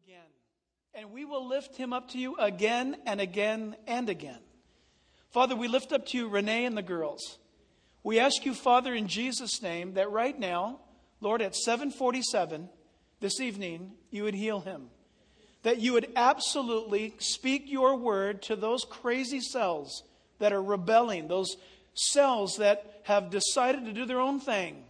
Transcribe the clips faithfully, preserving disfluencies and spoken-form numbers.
again. And we will lift him up to you again and again and again. Father, we lift up to you Renee and the girls. We ask you, Father, in Jesus' name, that right now, Lord, at seven forty-seven this evening, you would heal him. That you would absolutely speak your word to those crazy cells that are rebelling, those cells that have decided to do their own thing.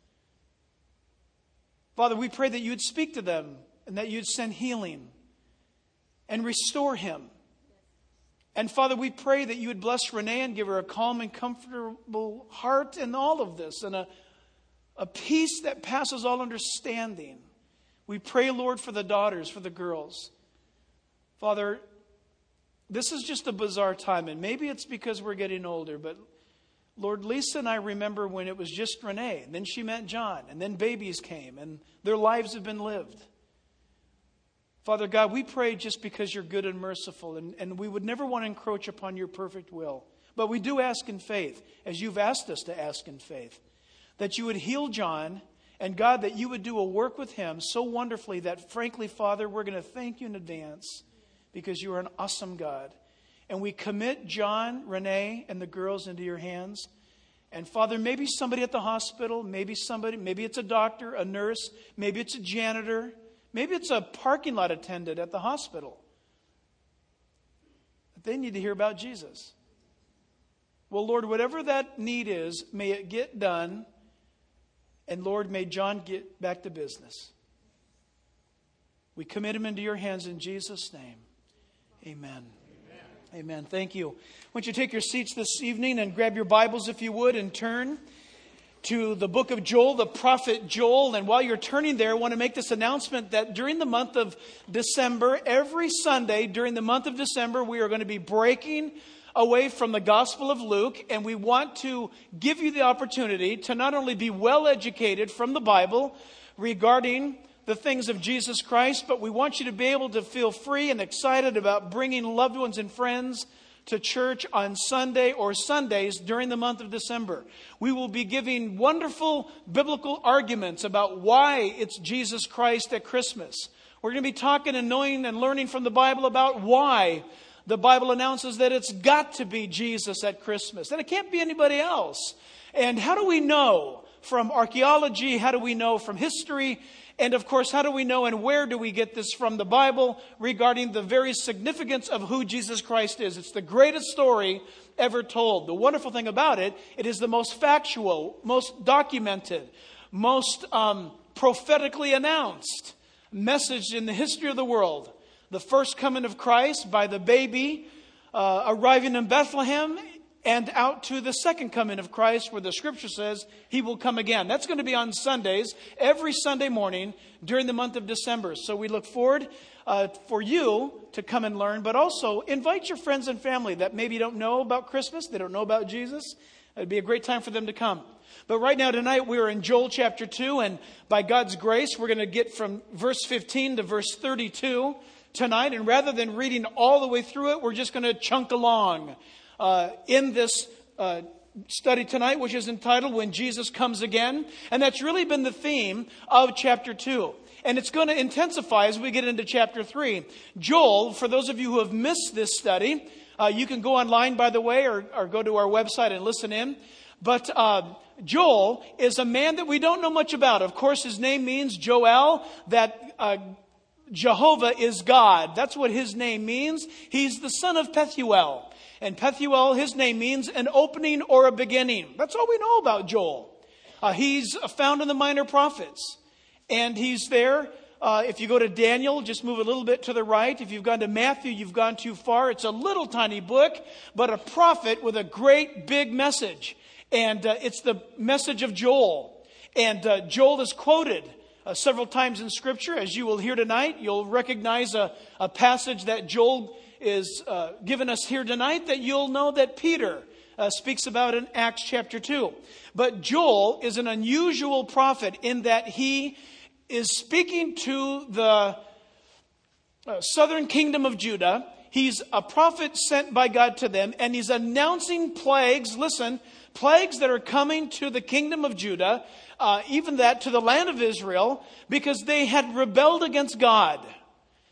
Father, we pray that you would speak to them and that you'd send healing and restore him. And Father, we pray that you would bless Renee and give her a calm and comfortable heart in all of this and a, a peace that passes all understanding. We pray, Lord, for the daughters, for the girls. Father, this is just a bizarre time, and maybe it's because we're getting older, but Lord, Lisa and I remember when it was just Renee, and then she met John, and then babies came, and their lives have been lived. Father God, we pray just because you're good and merciful, and, and we would never want to encroach upon your perfect will. But we do ask in faith, as you've asked us to ask in faith, that you would heal John, and God, that you would do a work with him so wonderfully that, frankly, Father, we're going to thank you in advance because you are an awesome God. And we commit John, Renee, and the girls into your hands. And Father, maybe somebody at the hospital, maybe somebody, maybe it's a doctor, a nurse, maybe it's a janitor, maybe it's a parking lot attendant at the hospital. But they need to hear about Jesus. Well, Lord, whatever that need is, may it get done. And Lord, may John get back to business. We commit him into your hands in Jesus' name. Amen. Amen. Thank you. I want you to take your seats this evening and grab your Bibles, if you would, and turn to the book of Joel, the prophet Joel. And while you're turning there, I want to make this announcement that during the month of December, every Sunday during the month of December, we are going to be breaking away from the Gospel of Luke. And we want to give you the opportunity to not only be well educated from the Bible regarding the things of Jesus Christ, but we want you to be able to feel free and excited about bringing loved ones and friends to church on Sunday or Sundays during the month of December. We will be giving wonderful biblical arguments about why it's Jesus Christ at Christmas. We're going to be talking and knowing and learning from the Bible about why the Bible announces that it's got to be Jesus at Christmas, and it can't be anybody else. And how do we know from archaeology? How do we know from history? And of course, how do we know and where do we get this from the Bible regarding the very significance of who Jesus Christ is? It's the greatest story ever told. The wonderful thing about it, it is the most factual, most documented, most um, prophetically announced message in the history of the world. The first coming of Christ by the baby uh, arriving in Bethlehem, and out to the second coming of Christ, where the scripture says he will come again. That's going to be on Sundays, every Sunday morning during the month of December. So we look forward uh, for you to come and learn, but also invite your friends and family that maybe don't know about Christmas, they don't know about Jesus. It'd be a great time for them to come. But right now tonight we are in Joel chapter two, and by God's grace we're going to get from verse fifteen to verse thirty-two tonight. And rather than reading all the way through it, we're just going to chunk along Uh, in this uh, study tonight, which is entitled When Jesus Comes Again. And that's really been the theme of chapter two. And it's going to intensify as we get into chapter three. Joel, for those of you who have missed this study, uh, you can go online, by the way, or, or go to our website and listen in. But uh, Joel is a man that we don't know much about. Of course, his name means Joel, that uh, Jehovah is God. That's what his name means. He's the son of Pethuel. And Pethuel, his name means an opening or a beginning. That's all we know about Joel. Uh, he's found in the minor prophets. And he's there. Uh, if you go to Daniel, just move a little bit to the right. If you've gone to Matthew, you've gone too far. It's a little tiny book, but a prophet with a great big message. And uh, it's the message of Joel. And uh, Joel is quoted uh, several times in Scripture. As you will hear tonight, you'll recognize a, a passage that Joel is uh, given us here tonight that you'll know that Peter uh, speaks about in Acts chapter two. But Joel is an unusual prophet in that he is speaking to the uh, southern kingdom of Judah. He's a prophet sent by God to them, and he's announcing plagues, listen, plagues that are coming to the kingdom of Judah, uh, even that to the land of Israel, because they had rebelled against God.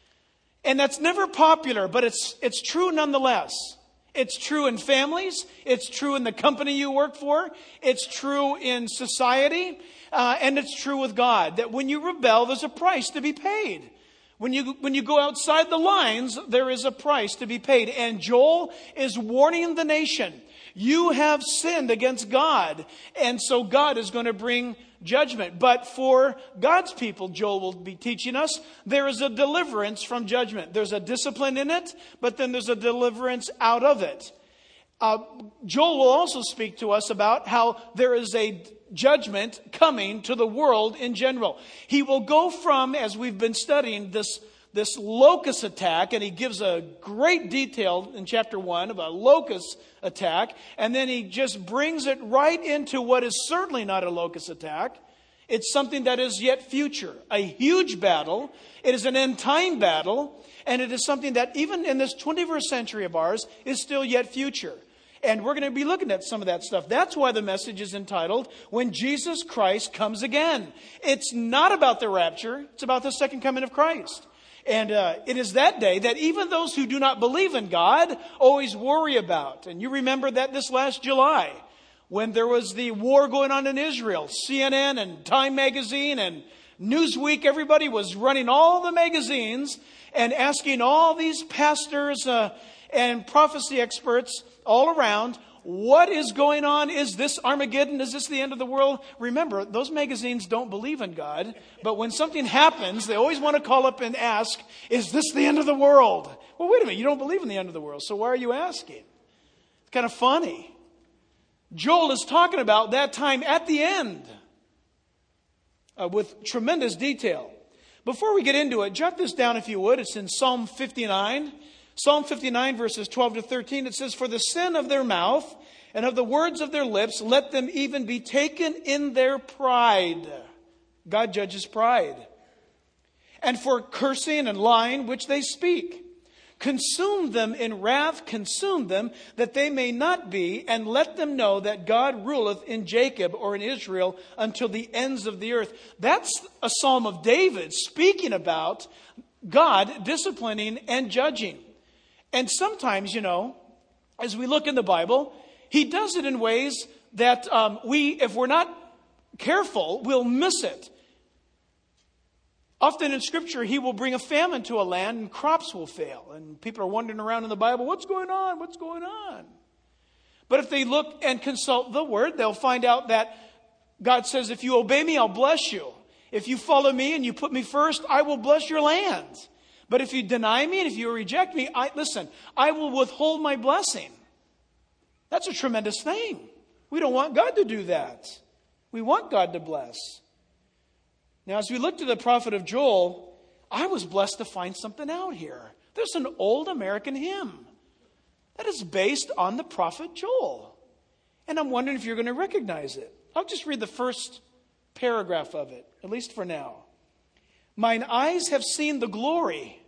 And that's never popular, but it's it's true nonetheless. It's true in families. It's true in the company you work for. It's true in society. Uh, and it's true with God, that when you rebel, there's a price to be paid. When you when you go outside the lines, there is a price to be paid. And Joel is warning the nation, you have sinned against God. And so God is going to bring judgment. But for God's people, Joel will be teaching us, there is a deliverance from judgment. There's a discipline in it, but then there's a deliverance out of it. Uh, Joel will also speak to us about how there is a judgment coming to the world in general. He will go from, as we've been studying, this, this locust attack, and he gives a great detail in chapter one of a locust attack, and then he just brings it right into what is certainly not a locust attack. It's something that is yet future, a huge battle. It is an end time battle, and it is something that even in this twenty-first century of ours is still yet future. And we're going to be looking at some of that stuff. That's why the message is entitled, When Jesus Christ Comes Again. It's not about the rapture. It's about the second coming of Christ. And uh, it is that day that even those who do not believe in God always worry about. And you remember that this last July, when there was the war going on in Israel, C N N and Time Magazine and Newsweek, everybody was running all the magazines and asking all these pastors uh, and prophecy experts all around, what is going on? Is this Armageddon? Is this the end of the world? Remember, those magazines don't believe in God, but when something happens, they always want to call up and ask, is this the end of the world? Well, wait a minute, you don't believe in the end of the world, so why are you asking? It's kind of funny. Joel is talking about that time at the end uh, with tremendous detail. Before we get into it, jot this down if you would. It's in Psalm fifty-nine. Psalm fifty-nine, verses twelve to thirteen, it says, For the sin of their mouth and of the words of their lips, let them even be taken in their pride. God judges pride. And for cursing and lying, which they speak. Consume them in wrath, consume them, that they may not be, and let them know that God ruleth in Jacob or in Israel until the ends of the earth. That's a psalm of David speaking about God disciplining and judging. And sometimes, you know, as we look in the Bible, he does it in ways that um, we, if we're not careful, we'll miss it. Often in Scripture, he will bring a famine to a land and crops will fail. And people are wandering around in the Bible, what's going on? What's going on? But if they look and consult the Word, they'll find out that God says, if you obey me, I'll bless you. If you follow me and you put me first, I will bless your land. But if you deny me and if you reject me, I listen, I will withhold my blessing. That's a tremendous thing. We don't want God to do that. We want God to bless. Now, as we look to the prophet of Joel, I was blessed to find something out here. There's an old American hymn that is based on the prophet Joel. And I'm wondering if you're going to recognize it. I'll just read the first paragraph of it, at least for now. Mine eyes have seen the glory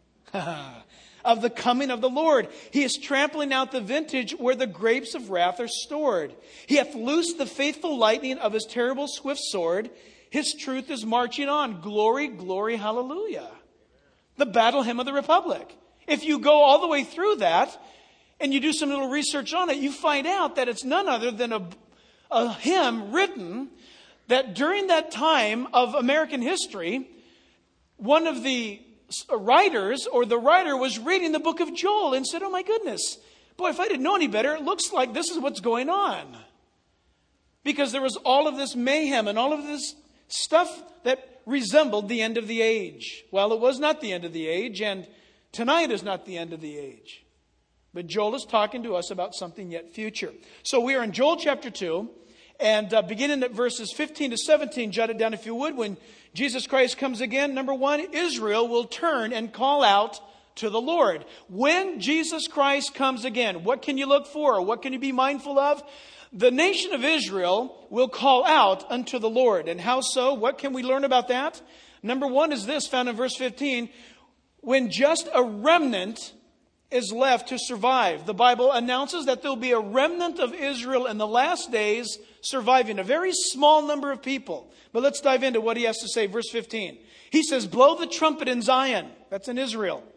of the coming of the Lord. He is trampling out the vintage where the grapes of wrath are stored. He hath loosed the faithful lightning of his terrible swift sword. His truth is marching on. Glory, glory, hallelujah. The battle hymn of the Republic. If you go all the way through that and you do some little research on it, you find out that it's none other than a, a hymn written that during that time of American history, one of the writers or the writer was reading the book of Joel and said, oh my goodness, boy, if I didn't know any better, it looks like this is what's going on. Because there was all of this mayhem and all of this stuff that resembled the end of the age. Well, it was not the end of the age, and tonight is not the end of the age. But Joel is talking to us about something yet future. So we are in Joel chapter two, and uh, beginning at verses fifteen to seventeen, jot it down if you would. When Jesus Christ comes again, number one, Israel will turn and call out to the Lord. When Jesus Christ comes again, what can you look for? Or what can you be mindful of? The nation of Israel will call out unto the Lord. And how so? What can we learn about that? Number one is this, found in verse fifteen. When just a remnant is left to survive. The Bible announces that there will be a remnant of Israel in the last days surviving, a very small number of people. But let's dive into what he has to say. Verse fifteen. He says, blow the trumpet in Zion. That's in Israel.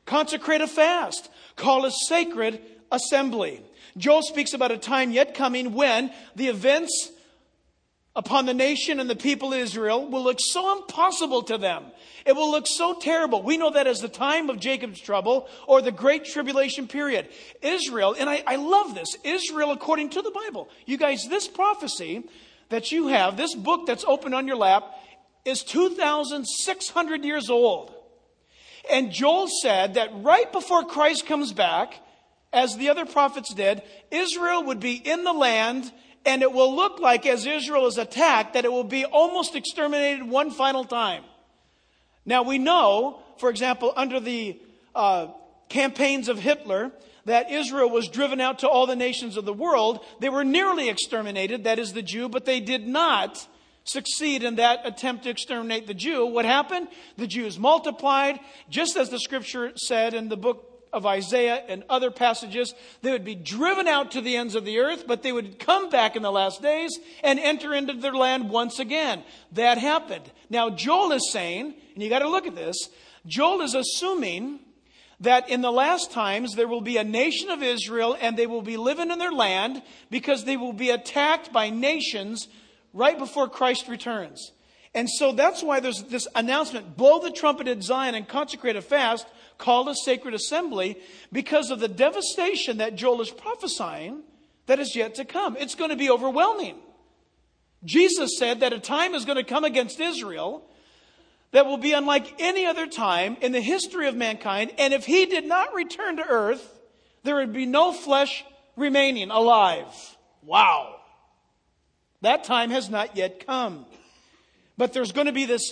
Consecrate a fast. Call a sacred assembly. Joel speaks about a time yet coming when the events upon the nation and the people of Israel will look so impossible to them. It will look so terrible. We know that as the time of Jacob's trouble or the great tribulation period. Israel, and I, I love this, Israel according to the Bible. You guys, this prophecy that you have, this book that's open on your lap, is two thousand six hundred years old. And Joel said that right before Christ comes back, as the other prophets did, Israel would be in the land, and it will look like as Israel is attacked that it will be almost exterminated one final time. Now we know, for example, under the uh, campaigns of Hitler, that Israel was driven out to all the nations of the world. They were nearly exterminated, that is the Jew, but they did not succeed in that attempt to exterminate the Jew. What happened? The Jews multiplied, just as the scripture said in the book of Isaiah and other passages. They would be driven out to the ends of the earth, but they would come back in the last days and enter into their land once again. That happened. Now Joel is saying, and you got to look at this, Joel is assuming that in the last times there will be a nation of Israel and they will be living in their land because they will be attacked by nations right before Christ returns. And so that's why there's this announcement, blow the trumpet at Zion and consecrate a fast, call a sacred assembly, because of the devastation that Joel is prophesying that is yet to come. It's going to be overwhelming. Jesus said that a time is going to come against Israel that will be unlike any other time in the history of mankind. And if he did not return to earth, there would be no flesh remaining alive. Wow. That time has not yet come. But there's going to be this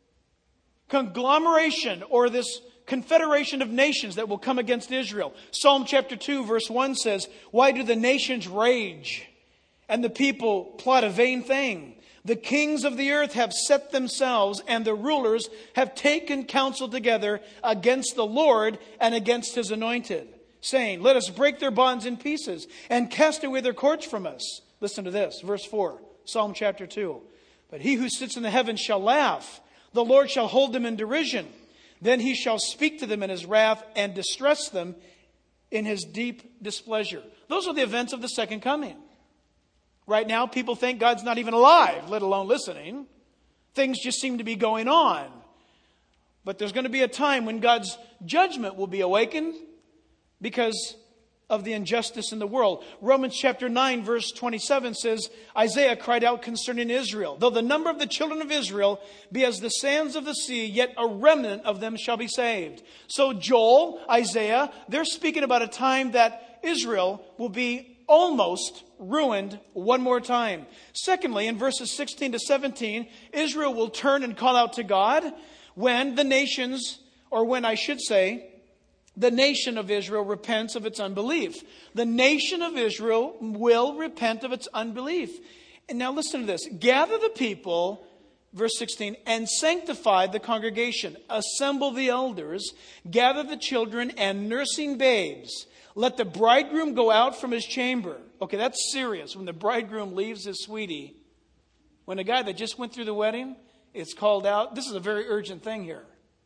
conglomeration or this confederation of nations that will come against Israel. Psalm chapter two verse one says, "Why do the nations rage and the people plot a vain thing? The kings of the earth have set themselves, and the rulers have taken counsel together against the Lord and against his anointed, saying, let us break their bonds in pieces and cast away their cords from us." Listen to this, verse four, Psalm chapter two. "But he who sits in the heavens shall laugh. The Lord shall hold them in derision. Then he shall speak to them in his wrath and distress them in his deep displeasure." Those are the events of the second coming. Right now, people think God's not even alive, let alone listening. Things just seem to be going on. But there's going to be a time when God's judgment will be awakened because of the injustice in the world. Romans chapter nine verse twenty-seven says, Isaiah cried out concerning Israel, "Though the number of the children of Israel be as the sands of the sea, yet a remnant of them shall be saved." So Joel, Isaiah, they're speaking about a time that Israel will be almost ruined one more time. Secondly, in verses sixteen to seventeen, Israel will turn and call out to God when the nations, or when I should say, the nation of Israel repents of its unbelief. The nation of Israel will repent of its unbelief. And now listen to this. "Gather the people," verse sixteen, "and sanctify the congregation. Assemble the elders. Gather the children and nursing babes. Let the bridegroom go out from his chamber." Okay, that's serious. When the bridegroom leaves his sweetie, when a guy that just went through the wedding is called out, this is a very urgent thing here.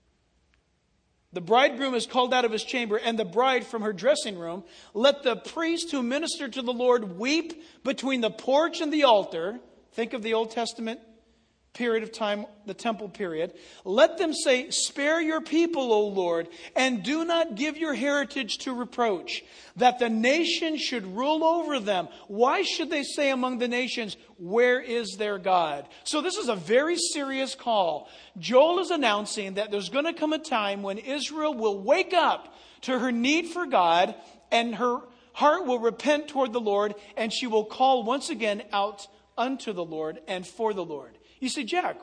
The bridegroom is called out of his chamber, and the bride from her dressing room. "Let the priest who ministered to the Lord weep between the porch and the altar." Think of the Old Testament period of time, the temple period. "Let them say, spare your people, O Lord, and do not give your heritage to reproach, that the nation should rule over them. Why should they say among the nations, where is their God?" So this is a very serious call. Joel is announcing that there's going to come a time when Israel will wake up to her need for God, and her heart will repent toward the Lord, and she will call once again out unto the Lord and for the Lord. You say, Jack,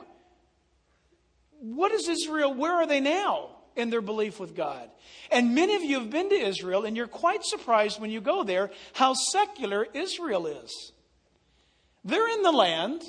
what is Israel? Where are they now in their belief with God? And many of you have been to Israel, and you're quite surprised when you go there how secular Israel is. They're in the land,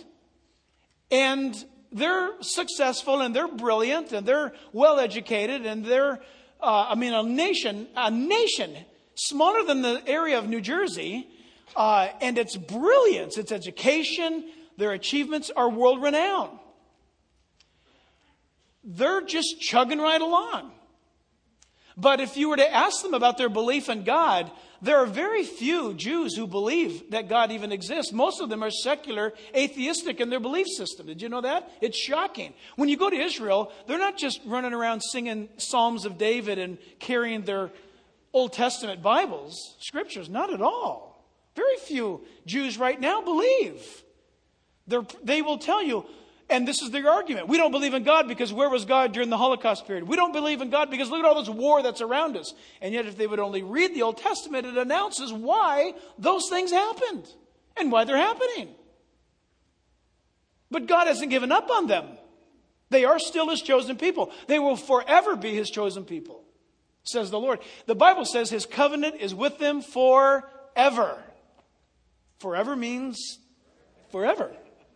and they're successful, and they're brilliant, and they're well educated, and they're, uh, I mean, a nation, a nation smaller than the area of New Jersey, uh, and its brilliance, its education, their achievements are world renowned. They're just chugging right along. But if you were to ask them about their belief in God, there are very few Jews who believe that God even exists. Most of them are secular, atheistic in their belief system. Did you know that? It's shocking. When you go to Israel, they're not just running around singing Psalms of David and carrying their Old Testament Bibles, scriptures. Not at all. Very few Jews right now believe. They're, they will tell you, and this is their argument, we don't believe in God because where was God during the Holocaust period? We don't believe in God because look at all this war that's around us. And yet if they would only read the Old Testament, it announces why those things happened and why they're happening. But God hasn't given up on them. They are still His chosen people. They will forever be His chosen people, says the Lord. The Bible says His covenant is with them forever. Forever means forever.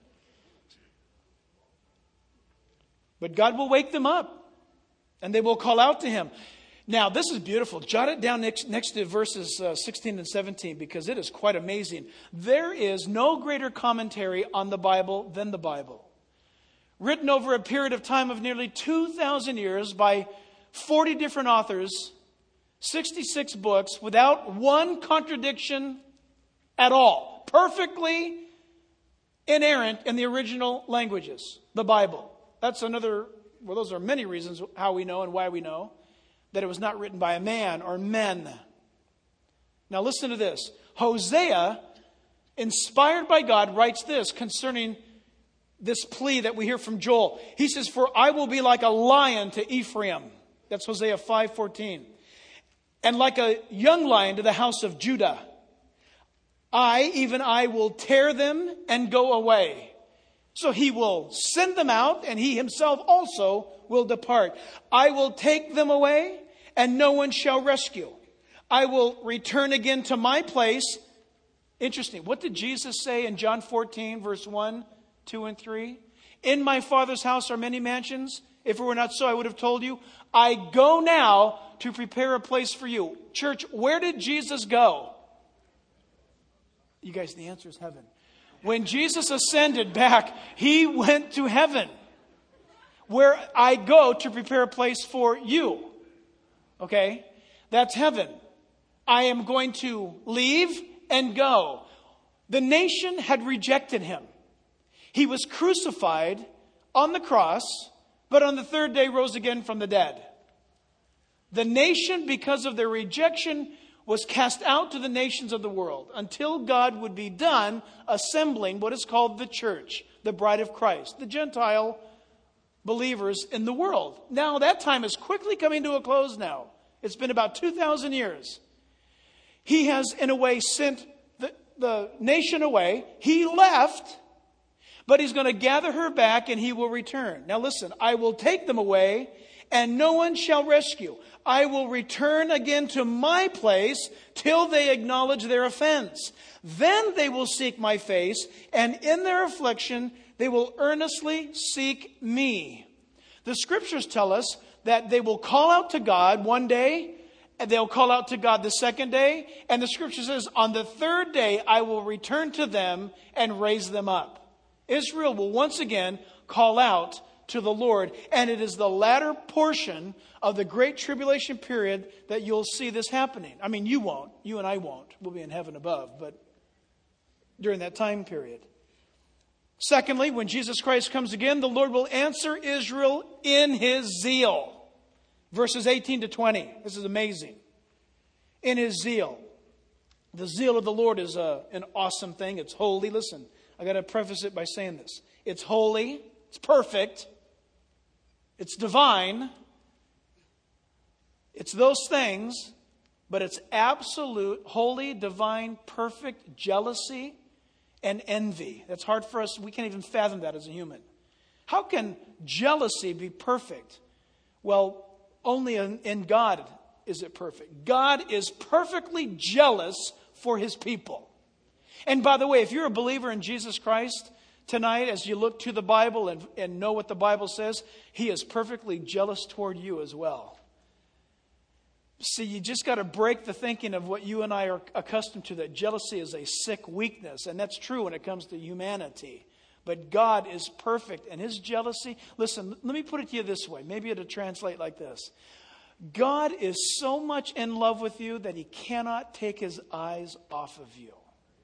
But God will wake them up, and they will call out to Him. Now, this is beautiful. Jot it down next, next to verses uh, sixteen and seventeen, because it is quite amazing. There is no greater commentary on the Bible than the Bible. Written over a period of time of nearly two thousand years by forty different authors, sixty-six books, without one contradiction at all. Perfectly inerrant in the original languages, the Bible. That's another, well, those are many reasons how we know and why we know that it was not written by a man or men. Now listen to this. Hosea, inspired by God, writes this concerning this plea that we hear from Joel. He says, "For I will be like a lion to Ephraim." That's Hosea five fourteen. "And like a young lion to the house of Judah. I, even I, will tear them and go away." So He will send them out, and He Himself also will depart. "I will take them away, and no one shall rescue. I will return again to my place." Interesting. What did Jesus say in John fourteen, verse one, two, and three? "In my Father's house are many mansions. If it were not so, I would have told you. I go now to prepare a place for you." Church, where did Jesus go? You guys, the answer is heaven. When Jesus ascended back, He went to heaven, where I go to prepare a place for you. Okay? That's heaven. I am going to leave and go. The nation had rejected Him. He was crucified on the cross, but on the third day rose again from the dead. The nation, because of their rejection, was cast out to the nations of the world until God would be done assembling what is called the church, the bride of Christ, the Gentile believers in the world. Now that time is quickly coming to a close now. It's been about two thousand years. He has, in a way, sent the, the nation away. He left, but He's going to gather her back and He will return. Now listen, "I will take them away, and no one shall rescue. I will return again to my place till they acknowledge their offense. Then they will seek my face, and in their affliction they will earnestly seek me." The scriptures tell us that they will call out to God one day, and they'll call out to God the second day. And the scripture says, "On the third day I will return to them and raise them up." Israel will once again call out to the Lord. And it is the latter portion of the Great Tribulation period that you'll see this happening. I mean, you won't. You and I won't. We'll be in heaven above. But during that time period. Secondly, when Jesus Christ comes again, the Lord will answer Israel in His zeal. Verses eighteen to twenty. This is amazing. In His zeal. The zeal of the Lord is a, an awesome thing. It's holy. Listen, I got to preface it by saying this. It's holy. It's perfect. It's divine. It's those things, but it's absolute, holy, divine, perfect jealousy and envy. That's hard for us. We can't even fathom that as a human. How can jealousy be perfect? Well, only in, in God is it perfect. God is perfectly jealous for His people. And by the way, if you're a believer in Jesus Christ, tonight, as you look to the Bible and, and know what the Bible says, He is perfectly jealous toward you as well. See, you just got to break the thinking of what you and I are accustomed to, that jealousy is a sick weakness. And that's true when it comes to humanity. But God is perfect. And His jealousy, listen, let me put it to you this way. Maybe it'll translate like this. God is so much in love with you that he cannot take his eyes off of you.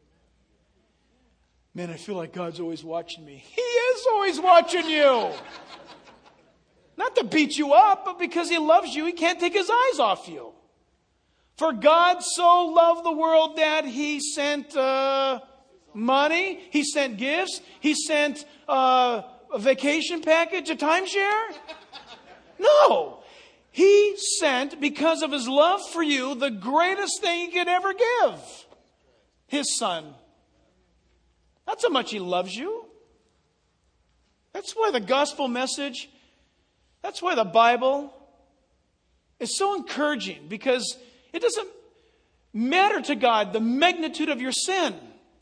Man, I feel like God's always watching me. He is always watching you. Not to beat you up, but because he loves you, he can't take his eyes off you. For God so loved the world that he sent uh, money, he sent gifts, he sent uh, a vacation package, a timeshare. No. He sent, because of his love for you, the greatest thing he could ever give. His son. That's how much he loves you. That's why the gospel message, that's why the Bible is so encouraging. Because it doesn't matter to God the magnitude of your sin.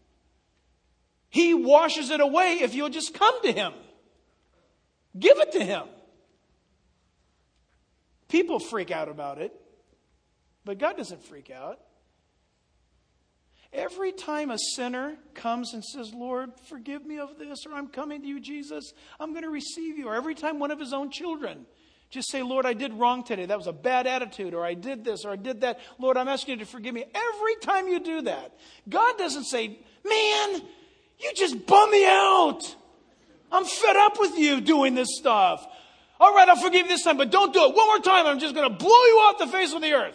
He washes it away if you'll just come to him. Give it to him. People freak out about it, but God doesn't freak out. Every time a sinner comes and says, Lord, forgive me of this, or I'm coming to you, Jesus, I'm going to receive you. Or every time one of his own children just say, Lord, I did wrong today. That was a bad attitude, or I did this, or I did that. Lord, I'm asking you to forgive me. Every time you do that, God doesn't say, man, you just bum me out. I'm fed up with you doing this stuff. All right, I'll forgive you this time, but don't do it. One more time, I'm just going to blow you off the face of the earth.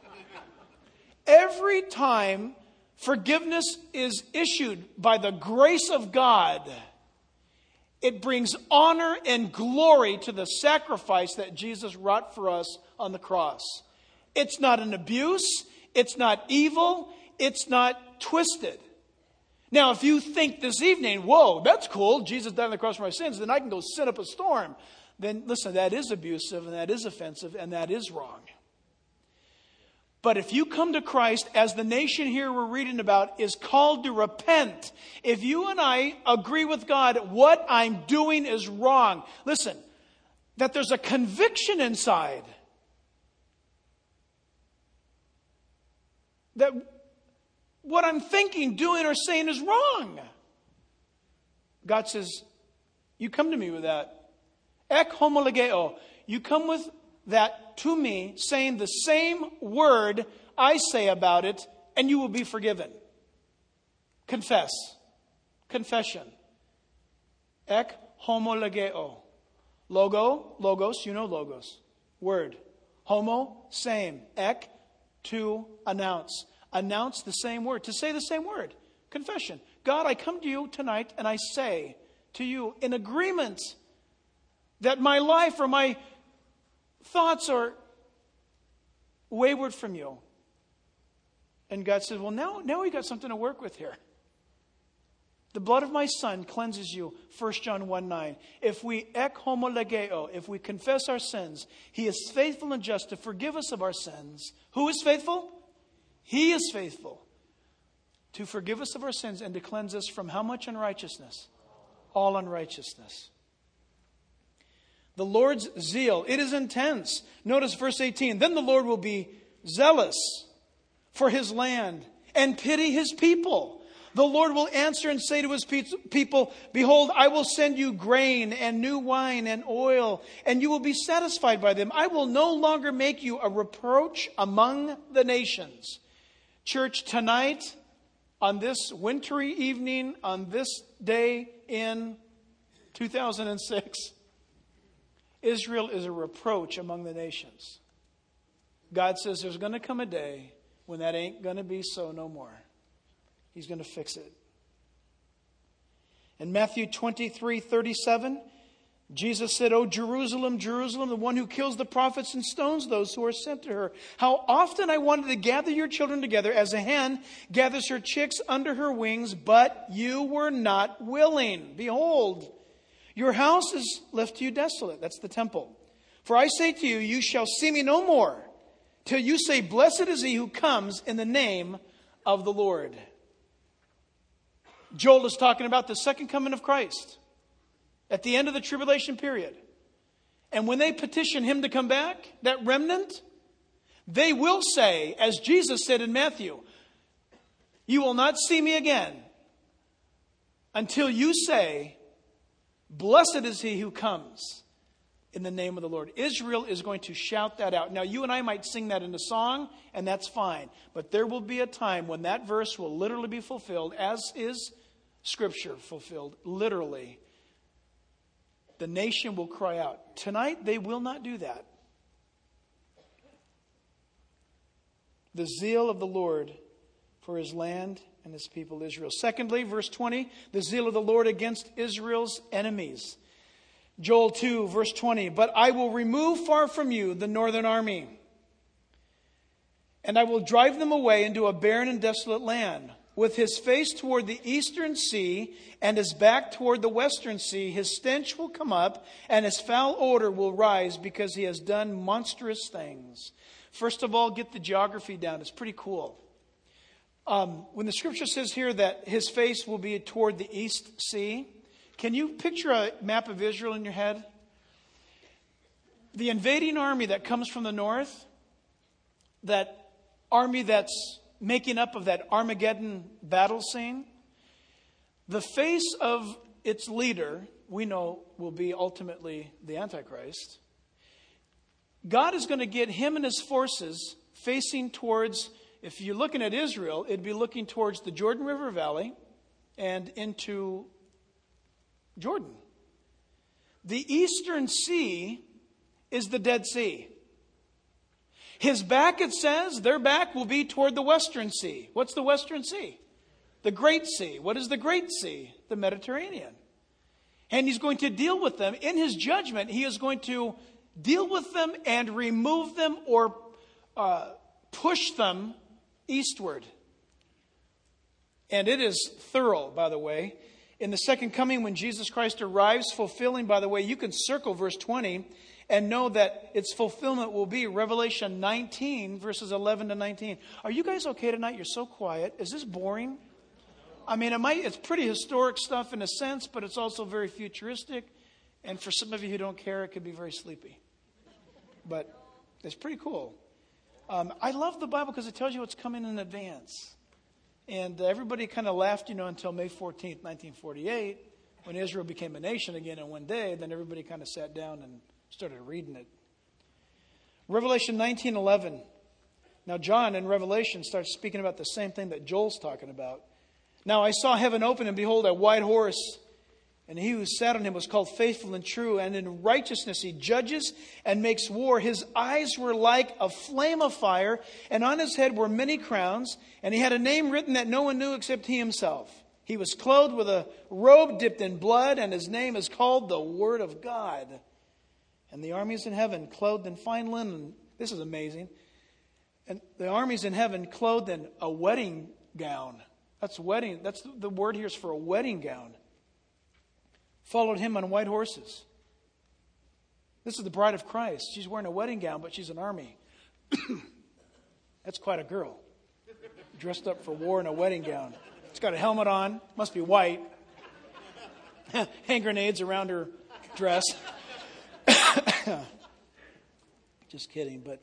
Every time forgiveness is issued by the grace of God, it brings honor and glory to the sacrifice that Jesus wrought for us on the cross. It's not an abuse. It's not evil. It's not twisted. Now, if you think this evening, whoa, that's cool, Jesus died on the cross for my sins, then I can go sit up a storm. Then listen, that is abusive and that is offensive and that is wrong. But if you come to Christ, as the nation here we're reading about is called to repent, if you and I agree with God, what I'm doing is wrong. Listen, that there's a conviction inside. That what I'm thinking, doing, or saying is wrong. God says, you come to me with that. Ek homologeo. You come with that to me, saying the same word I say about it, and you will be forgiven. Confess. Confession. Ek homologeo. Logo, logos, you know logos. Word. Homo, same. Ek, to announce. Announce the same word. To say the same word. Confession. God, I come to you tonight and I say to you in agreement that my life or my thoughts are wayward from you. And God says, well, now, now we got something to work with here. The blood of my son cleanses you, First John one nine. If we ek homologeo, if we confess our sins, he is faithful and just to forgive us of our sins. Who is faithful? He is faithful to forgive us of our sins and to cleanse us from how much unrighteousness? All unrighteousness. The Lord's zeal, it is intense. Notice verse eighteen. Then the Lord will be zealous for his land and pity his people. The Lord will answer and say to his people, behold, I will send you grain and new wine and oil, and you will be satisfied by them. I will no longer make you a reproach among the nations. Church, tonight, on this wintry evening, on this day in two thousand six, Israel is a reproach among the nations. God says there's going to come a day when that ain't going to be so no more. He's going to fix it. In Matthew twenty-three thirty-seven, Jesus said, O Jerusalem, Jerusalem, the one who kills the prophets and stones those who are sent to her. How often I wanted to gather your children together as a hen gathers her chicks under her wings, but you were not willing. Behold, your house is left to you desolate. That's the temple. For I say to you, you shall see me no more till you say, blessed is he who comes in the name of the Lord. Joel is talking about the second coming of Christ at the end of the tribulation period. And when they petition him to come back, that remnant, they will say, as Jesus said in Matthew, you will not see me again until you say, blessed is he who comes in the name of the Lord. Israel is going to shout that out. Now, you and I might sing that in a song, and that's fine. But there will be a time when that verse will literally be fulfilled, as is Scripture fulfilled, literally. The nation will cry out. Tonight, they will not do that. The zeal of the Lord for his land and his people Israel. Secondly, verse twenty, the zeal of the Lord against Israel's enemies. Joel two, verse twenty, but I will remove far from you the northern army, and I will drive them away into a barren and desolate land. With his face toward the eastern sea and his back toward the western sea, his stench will come up and his foul odor will rise because he has done monstrous things. First of all, get the geography down. It's pretty cool. Um, when the scripture says here that his face will be toward the east sea, can you picture a map of Israel in your head? The invading army that comes from the north, that army that's making up of that Armageddon battle scene, the face of its leader, we know, will be ultimately the Antichrist. God is going to get him and his forces facing towards, if you're looking at Israel, it'd be looking towards the Jordan River Valley and into Jordan. The eastern sea is the Dead Sea. His back, it says, their back will be toward the western sea. What's the western sea? The Great Sea. What is the Great Sea? The Mediterranean. And he's going to deal with them. In his judgment, he is going to deal with them and remove them or uh, push them eastward. And it is thorough, by the way. In the second coming, when Jesus Christ arrives, fulfilling, by the way, you can circle verse twenty and know that its fulfillment will be Revelation nineteen, verses eleven to nineteen. Are you guys okay tonight? You're so quiet. Is this boring? I mean, it might, it's pretty historic stuff in a sense, but it's also very futuristic. And for some of you who don't care, it could be very sleepy. But it's pretty cool. Um, I love the Bible because it tells you what's coming in advance. And uh, everybody kind of laughed, you know, until May fourteenth, nineteen forty-eight, when Israel became a nation again in one day. Then everybody kind of sat down and started reading it. Revelation nineteen eleven. Now John in Revelation starts speaking about the same thing that Joel's talking about. Now I saw heaven open, and behold, a white horse. And he who sat on him was called Faithful and True. And in righteousness he judges and makes war. His eyes were like a flame of fire. And on his head were many crowns. And he had a name written that no one knew except he himself. He was clothed with a robe dipped in blood. And his name is called the Word of God. And the armies in heaven clothed in fine linen. This is amazing. And the armies in heaven clothed in a wedding gown. That's wedding. That's the word here is for a wedding gown. Followed him on white horses. This is the bride of Christ. She's wearing a wedding gown, but she's an army. That's quite a girl. Dressed up for war in a wedding gown. She's got a helmet on. Must be white. Hand grenades around her dress. Just kidding, but.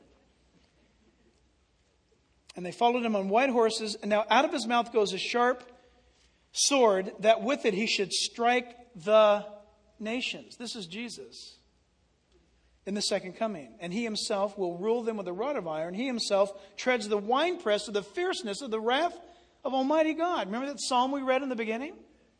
And they followed him on white horses. And now out of his mouth goes a sharp sword, that with it he should strike the nations. This is Jesus in the second coming. And he himself will rule them with a rod of iron. He himself treads the winepress of the fierceness of the wrath of Almighty God. Remember that psalm we read in the beginning?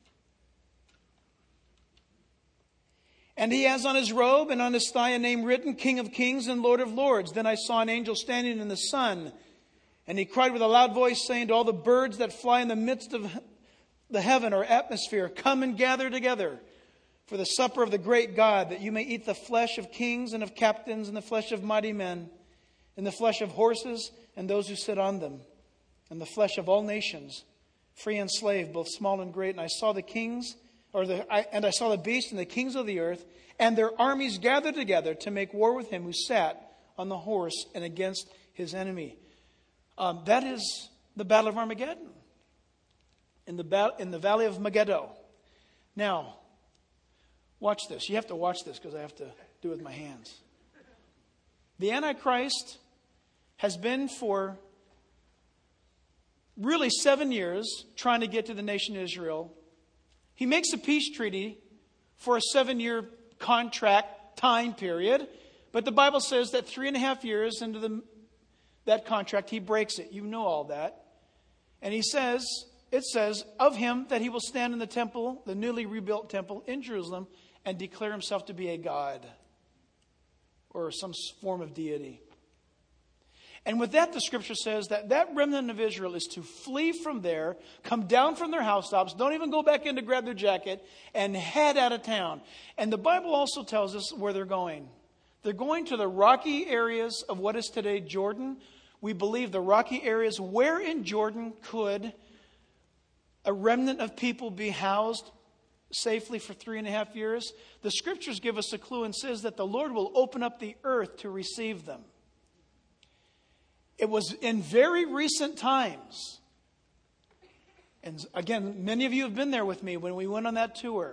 And he has on his robe and on his thigh a name written, King of Kings and Lord of Lords. Then I saw an angel standing in the sun, and he cried with a loud voice, saying to all the birds that fly in the midst of the heaven or atmosphere, come and gather together for the supper of the great God, that you may eat the flesh of kings and of captains and the flesh of mighty men and the flesh of horses and those who sit on them and the flesh of all nations, free and slave, both small and great. And I saw the kings, or the, I, and I saw the beast and the kings of the earth and their armies gathered together to make war with him who sat on the horse and against his enemy. Um, that is the battle of Armageddon. In the, ba- in the valley of Megiddo. Now, watch this. You have to watch this because I have to do it with my hands. The Antichrist has been for really seven years trying to get to the nation Israel. He makes a peace treaty for a seven-year contract time period. But the Bible says that three and a half years into the, that contract, he breaks it. You know all that. And he says, it says, of him that he will stand in the temple, the newly rebuilt temple in Jerusalem, and declare himself to be a god or some form of deity. And with that, the scripture says that that remnant of Israel is to flee from there, come down from their housetops, don't even go back in to grab their jacket, and head out of town. And the Bible also tells us where they're going. They're going to the rocky areas of what is today Jordan. We believe the rocky areas. Where in Jordan could a remnant of people be housed safely for three and a half years? The scriptures give us a clue and says that the Lord will open up the earth to receive them. It was in very recent times. And again, many of you have been there with me when we went on that tour.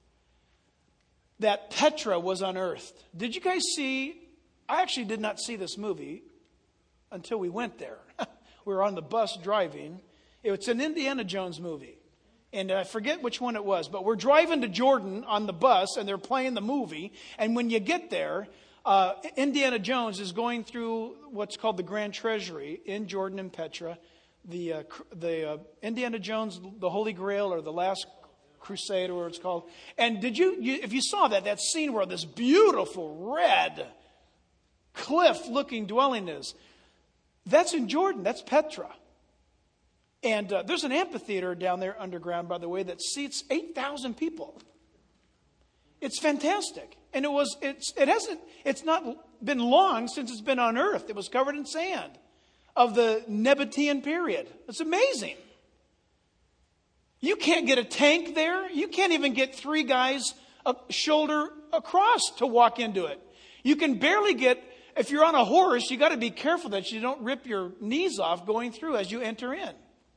That Petra was unearthed. Did you guys see? I actually did not see this movie until we went there. We were on the bus driving. It's an Indiana Jones movie. And I forget which one it was. But we're driving to Jordan on the bus and they're playing the movie. And when you get there, uh, Indiana Jones is going through what's called the Grand Treasury in Jordan and Petra. The, uh, the uh, Indiana Jones, the Holy Grail, or the Last Crusade, or what it's called. And did you, you, if you saw that, that scene where this beautiful red cliff-looking dwelling is, that's in Jordan. That's Petra. And uh, there's an amphitheater down there underground, by the way, that seats eight thousand people. It's fantastic. And it was, it's, it hasn't, it's not been long since it's been unearthed. It was covered in sand of the Nabatean period. It's amazing. You can't get a tank there. You can't even get three guys a shoulder across to walk into it. You can barely get, if you're on a horse, you got to be careful that you don't rip your knees off going through as you enter in.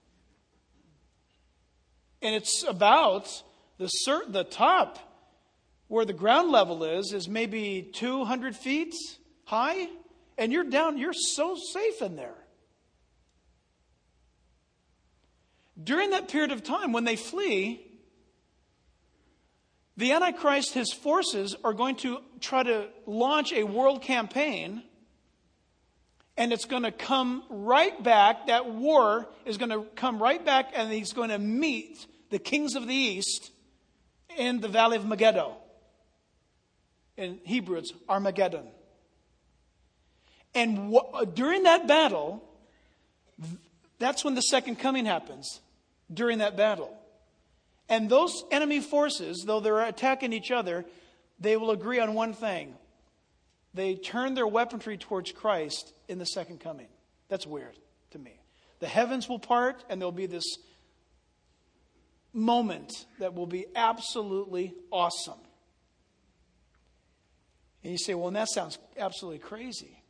And it's about the cert, the top where the ground level is, is maybe two hundred feet high. And you're down, you're so safe in there. During that period of time, when they flee, the Antichrist, his forces, are going to try to launch a world campaign. And it's going to come right back. That war is going to come right back, and he's going to meet the kings of the east in the valley of Megiddo. In Hebrew, it's Armageddon. And wh- during that battle, that's when the second coming happens. During that battle. And those enemy forces, though they're attacking each other, they will agree on one thing. They turn their weaponry towards Christ in the second coming. That's weird to me. The heavens will part, and there'll be this moment that will be absolutely awesome. And you say, well, that sounds absolutely crazy.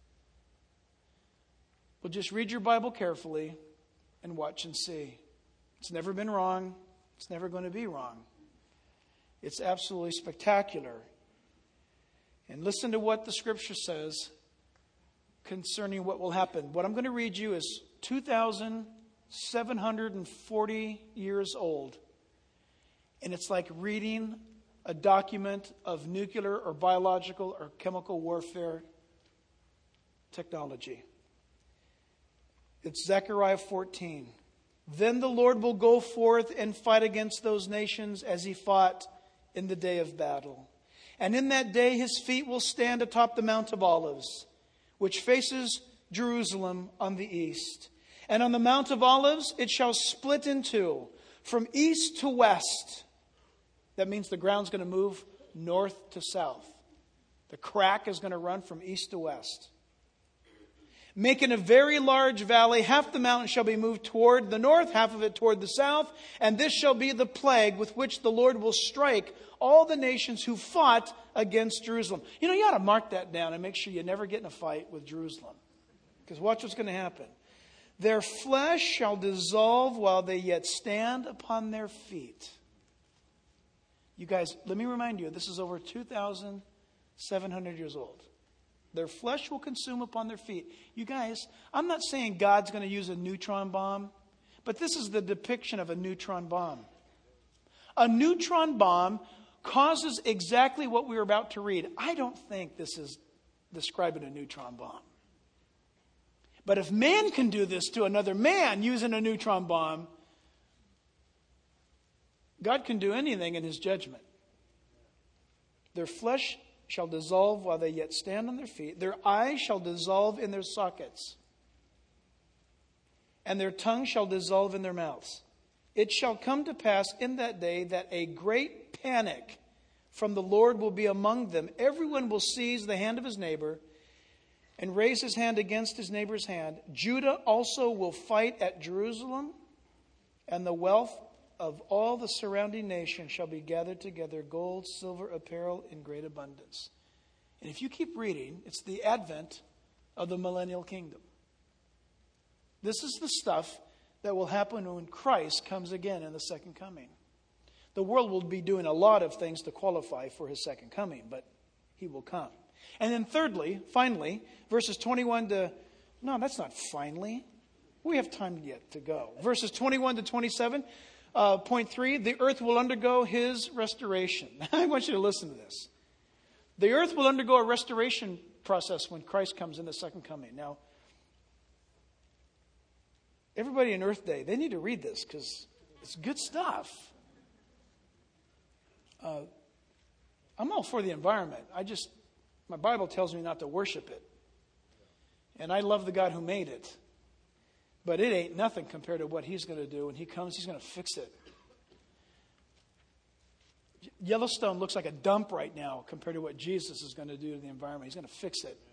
Well, just read your Bible carefully and watch and see. It's never been wrong. It's never going to be wrong. It's absolutely spectacular. And listen to what the scripture says concerning what will happen. What I'm going to read you is two thousand seven hundred forty years old. And it's like reading a document of nuclear or biological or chemical warfare technology. It's Zechariah fourteen. Then the Lord will go forth and fight against those nations as he fought in the day of battle. And in that day his feet will stand atop the Mount of Olives, which faces Jerusalem on the east. And on the Mount of Olives it shall split in two, from east to west. That means the ground's going to move north to south. The crack is going to run from east to west. Making a very large valley, half the mountain shall be moved toward the north, half of it toward the south. And this shall be the plague with which the Lord will strike all the nations who fought against Jerusalem. You know, you ought to mark that down and make sure you never get in a fight with Jerusalem. Because watch what's going to happen. Their flesh shall dissolve while they yet stand upon their feet. You guys, let me remind you, this is over two thousand seven hundred years old. Their flesh will consume upon their feet. You guys, I'm not saying God's going to use a neutron bomb, but this is the depiction of a neutron bomb. A neutron bomb causes exactly what we were about to read. I don't think this is describing a neutron bomb. But if man can do this to another man using a neutron bomb, God can do anything in his judgment. Their flesh shall dissolve while they yet stand on their feet. Their eyes shall dissolve in their sockets. And their tongue shall dissolve in their mouths. It shall come to pass in that day that a great panic from the Lord will be among them. Everyone will seize the hand of his neighbor and raise his hand against his neighbor's hand. Judah also will fight at Jerusalem, and the wealth of all the surrounding nations shall be gathered together, gold, silver, apparel in great abundance. And if you keep reading, it's the advent of the millennial kingdom. This is the stuff that will happen when Christ comes again in the second coming. The world will be doing a lot of things to qualify for his second coming, but he will come. And then thirdly, finally, verses twenty-one to... No, that's not finally. We have time yet to go. Verses twenty-one to twenty-seven, uh, point three, the earth will undergo his restoration. I want you to listen to this. The earth will undergo a restoration process when Christ comes in the second coming. Now, everybody in Earth Day, they need to read this because it's good stuff. Uh, I'm all for the environment. I just, my Bible tells me not to worship it. And I love the God who made it. But it ain't nothing compared to what he's going to do. When he comes, he's going to fix it. Yellowstone looks like a dump right now compared to what Jesus is going to do to the environment. He's going to fix it.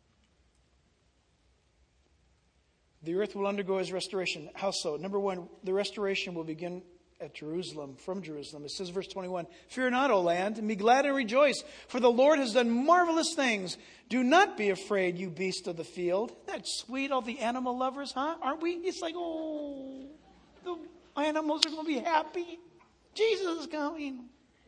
The earth will undergo his restoration. How so? Number one, the restoration will begin at Jerusalem, from Jerusalem. It says, verse twenty-one, fear not, O land, and be glad and rejoice, for the Lord has done marvelous things. Do not be afraid, you beasts of the field. Isn't that sweet, all the animal lovers, huh? Aren't we? It's like, oh, the animals are going to be happy. Jesus is coming.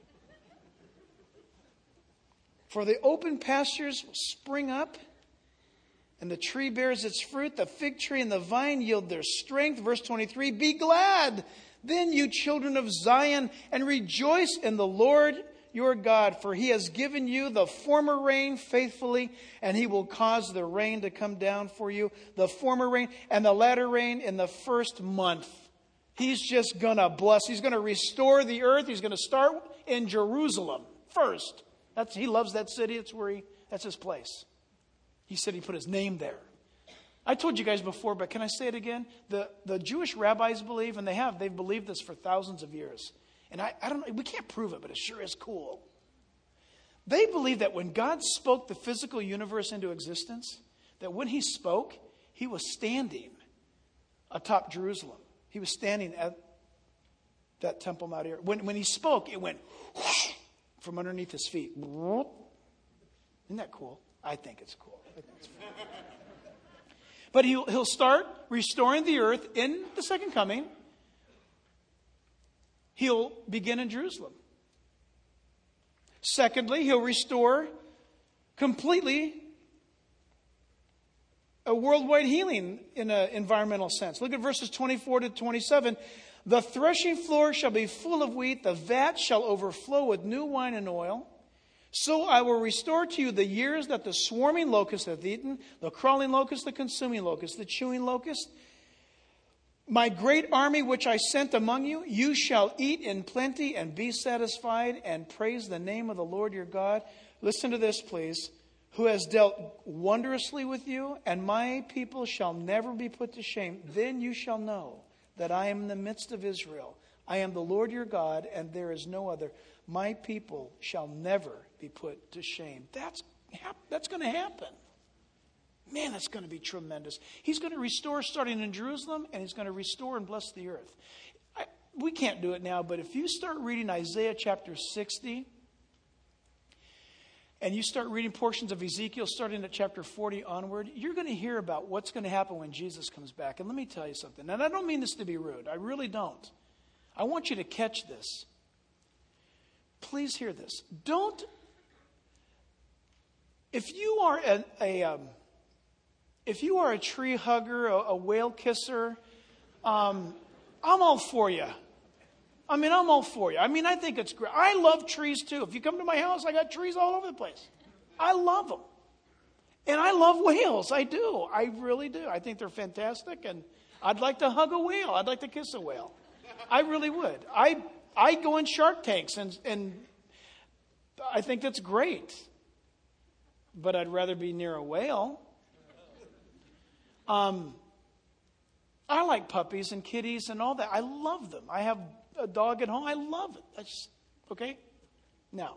For the open pastures will spring up, and the tree bears its fruit. The fig tree and the vine yield their strength. Verse twenty-three, be glad, then, you children of Zion, and rejoice in the Lord your God, for he has given you the former rain faithfully, and he will cause the rain to come down for you, the former rain and the latter rain in the first month. He's just going to bless. He's going to restore the earth. He's going to start in Jerusalem first. That's, he loves that city. It's where he, that's his place. He said he put his name there. I told you guys before, but can I say it again? The, the Jewish rabbis believe, and they have, they've believed this for thousands of years. And I, I don't know, we can't prove it, but it sure is cool. They believe that when God spoke the physical universe into existence, that when he spoke, he was standing atop Jerusalem. He was standing at that Temple Mount area. When, when he spoke, it went whoosh, from underneath his feet. Isn't that cool? I think it's cool. I think it's cool. But he'll, he'll start restoring the earth in the second coming. He'll begin in Jerusalem. Secondly, he'll restore completely a worldwide healing in an environmental sense. Look at verses twenty-four to twenty-seven. The threshing floor shall be full of wheat. The vat shall overflow with new wine and oil. So I will restore to you the years that the swarming locust hath eaten, the crawling locust, the consuming locust, the chewing locust. My great army which I sent among you, you shall eat in plenty and be satisfied and praise the name of the Lord your God. Listen to this, please. Who has dealt wondrously with you, and my people shall never be put to shame. Then you shall know that I am in the midst of Israel. I am the Lord your God, and there is no other. My people shall never be put to shame. That's, that's going to happen. Man, that's going to be tremendous. He's going to restore starting in Jerusalem, and he's going to restore and bless the earth. I, we can't do it now, but if you start reading Isaiah chapter sixty, and you start reading portions of Ezekiel starting at chapter forty onward, you're going to hear about what's going to happen when Jesus comes back. And let me tell you something. And I don't mean this to be rude. I really don't. I want you to catch this. Please hear this. Don't, if you are a, a um, if you are a tree hugger, a, a whale kisser, um, I'm all for you. I mean, I'm all for you. I mean, I think it's great. I love trees too. If you come to my house, I got trees all over the place. I love them. And I love whales. I do. I really do. I think they're fantastic. And I'd like to hug a whale. I'd like to kiss a whale. I really would. I I go in shark tanks and and I think that's great. But I'd rather be near a whale. Um, I like puppies and kitties and all that. I love them. I have a dog at home. I love it. That's just, okay? Now,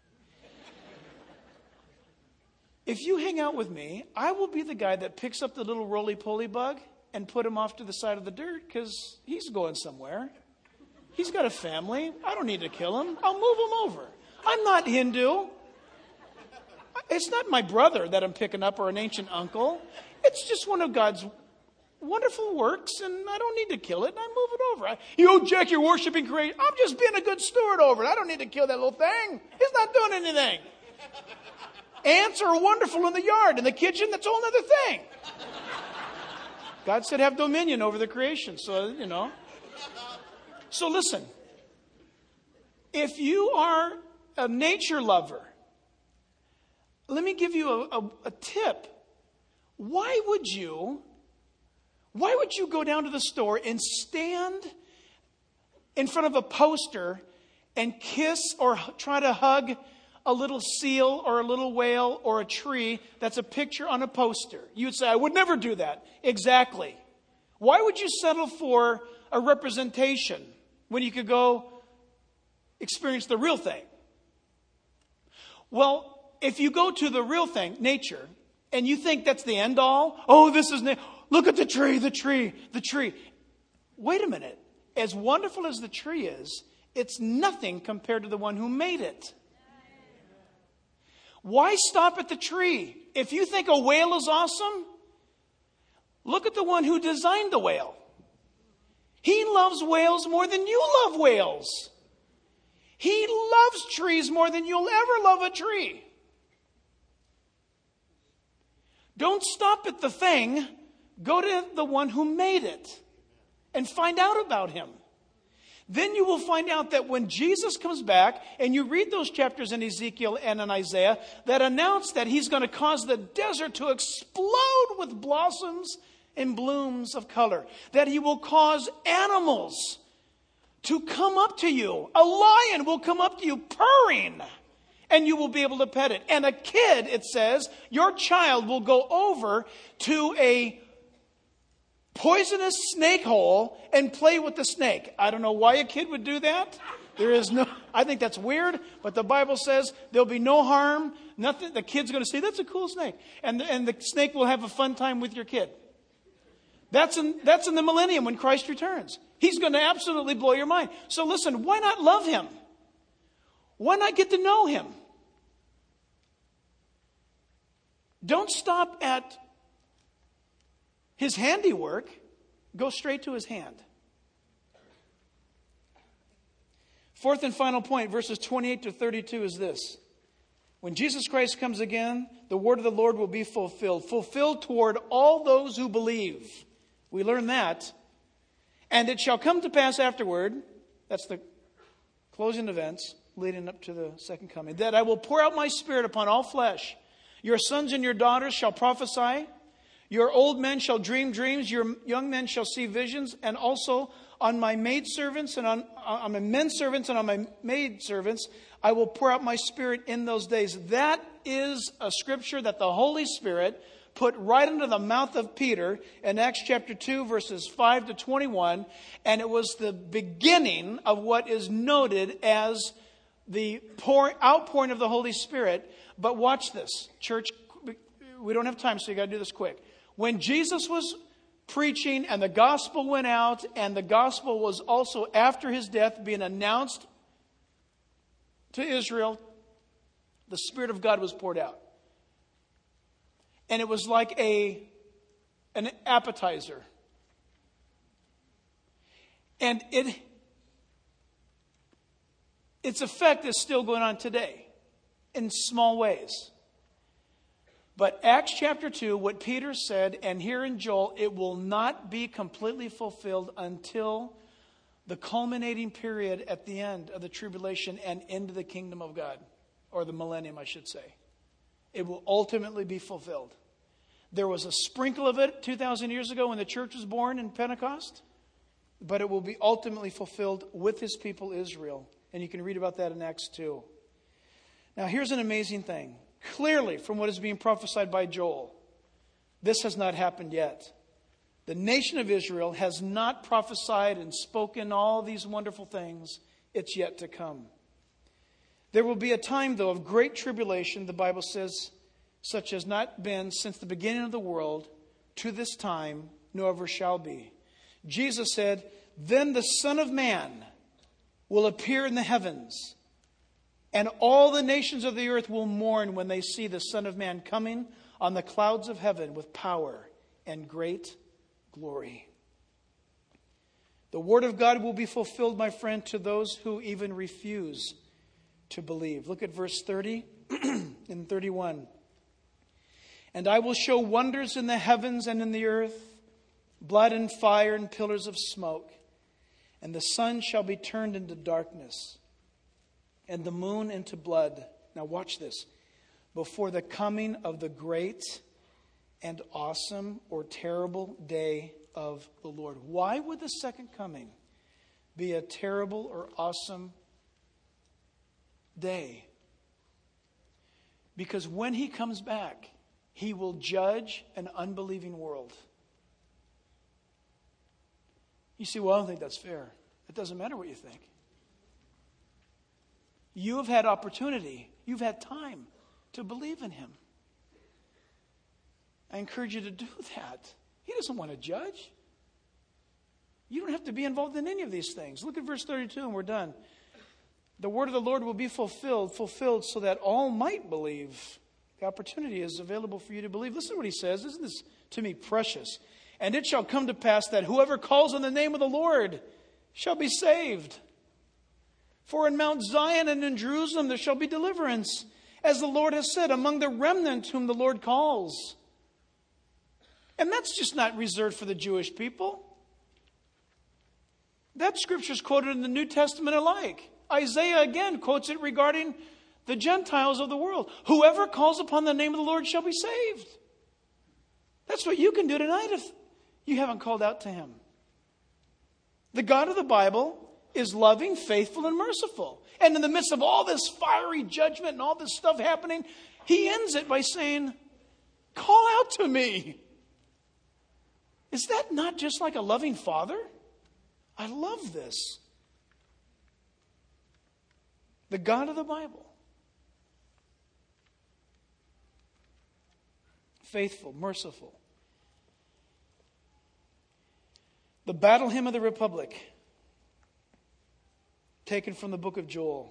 if you hang out with me, I will be the guy that picks up the little roly-poly bug and put him off to the side of the dirt because he's going somewhere. He's got a family. I don't need to kill him. I'll move him over. I'm not Hindu. It's not my brother that I'm picking up or an ancient uncle. It's just one of God's wonderful works, and I don't need to kill it, and I move it over. I, you, Jack, you're worshiping great. I'm just being a good steward over it. I don't need to kill that little thing. It's not doing anything. Ants are wonderful in the yard. In the kitchen, that's a whole other thing. God said have dominion over the creation, so, you know. So listen, if you are a nature lover, let me give you a, a, a tip. Why would you, why would you go down to the store and stand in front of a poster and kiss or try to hug a little seal or a little whale or a tree that's a picture on a poster? You'd say, I would never do that. Exactly. Why would you settle for a representation when you could go experience the real thing? Well, if you go to the real thing, nature, and you think that's the end all, oh, this is, na- look at the tree, the tree, the tree. Wait a minute. As wonderful as the tree is, it's nothing compared to the one who made it. Why stop at the tree? If you think a whale is awesome, look at the one who designed the whale. He loves whales more than you love whales. He loves trees more than you'll ever love a tree. Don't stop at the thing. Go to the one who made it and find out about him. Then you will find out that when Jesus comes back, and you read those chapters in Ezekiel and in Isaiah that announce that he's going to cause the desert to explode with blossoms and blooms of color, that he will cause animals to come up to you. A lion will come up to you purring, and you will be able to pet it. And a kid, it says, your child will go over to a poisonous snake hole and play with the snake. I don't know why a kid would do that. There is no, I think that's weird, but the Bible says there'll be no harm. Nothing. The kid's going to say, that's a cool snake. And the, and the snake will have a fun time with your kid. That's in, that's in the millennium when Christ returns. He's going to absolutely blow your mind. So listen, why not love him? Why not get to know him? Don't stop at his handiwork. Go straight to his hand. Fourth and final point, verses twenty-eight to thirty-two is this. When Jesus Christ comes again, the word of the Lord will be fulfilled. Fulfilled toward all those who believe. We learn that. And it shall come to pass afterward, that's the closing events leading up to the second coming, that I will pour out my spirit upon all flesh. Your sons and your daughters shall prophesy. Your old men shall dream dreams. Your young men shall see visions. And also on my maidservants and on, on my men servants and on my maidservants, I will pour out my spirit in those days. That is a scripture that the Holy Spirit put right into the mouth of Peter in Acts chapter two, verses five to twenty-one. And it was the beginning of what is noted as the pour, outpouring of the Holy Spirit. But watch this, church. We don't have time, so you got to do this quick. When Jesus was preaching and the gospel went out, and the gospel was also after his death being announced to Israel, the Spirit of God was poured out. And it was like a an appetizer. And it its effect is still going on today in small ways. But Acts chapter two, what Peter said, and here in Joel, it will not be completely fulfilled until the culminating period at the end of the tribulation and into the kingdom of God, or the millennium, I should say. It will ultimately be fulfilled. There was a sprinkle of it two thousand years ago when the church was born in Pentecost, but it will be ultimately fulfilled with his people Israel. And you can read about that in Acts two. Now here's an amazing thing. Clearly, from what is being prophesied by Joel, this has not happened yet. The nation of Israel has not prophesied and spoken all these wonderful things. It's yet to come. There will be a time, though, of great tribulation, the Bible says, such has not been since the beginning of the world to this time, nor ever shall be. Jesus said, then the Son of Man will appear in the heavens, and all the nations of the earth will mourn when they see the Son of Man coming on the clouds of heaven with power and great glory. The word of God will be fulfilled, my friend, to those who even refuse to believe. Look at verse thirty and thirty-one. And I will show wonders in the heavens and in the earth, blood and fire and pillars of smoke. And the sun shall be turned into darkness, and the moon into blood. Now watch this. Before the coming of the great and awesome or terrible day of the Lord. Why would the second coming be a terrible or awesome day? Because when he comes back, he will judge an unbelieving world. You see, well, I don't think that's fair. It doesn't matter what you think. You have had opportunity. You've had time to believe in him. I encourage you to do that. He doesn't want to judge. You don't have to be involved in any of these things. Look at verse thirty-two and we're done. The word of the Lord will be fulfilled, fulfilled so that all might believe. The opportunity is available for you to believe. Listen to what he says. Isn't this to me precious? And it shall come to pass that whoever calls on the name of the Lord shall be saved. For in Mount Zion and in Jerusalem there shall be deliverance, as the Lord has said, among the remnant whom the Lord calls. And that's just not reserved for the Jewish people. That scripture is quoted in the New Testament alike. Isaiah again quotes it regarding the Gentiles of the world. Whoever calls upon the name of the Lord shall be saved. That's what you can do tonight if you haven't called out to him. The God of the Bible is loving, faithful, and merciful. And in the midst of all this fiery judgment and all this stuff happening, he ends it by saying, call out to me. Is that not just like a loving father? I love this. The God of the Bible. Faithful, merciful. The battle hymn of the Republic, taken from the book of Joel.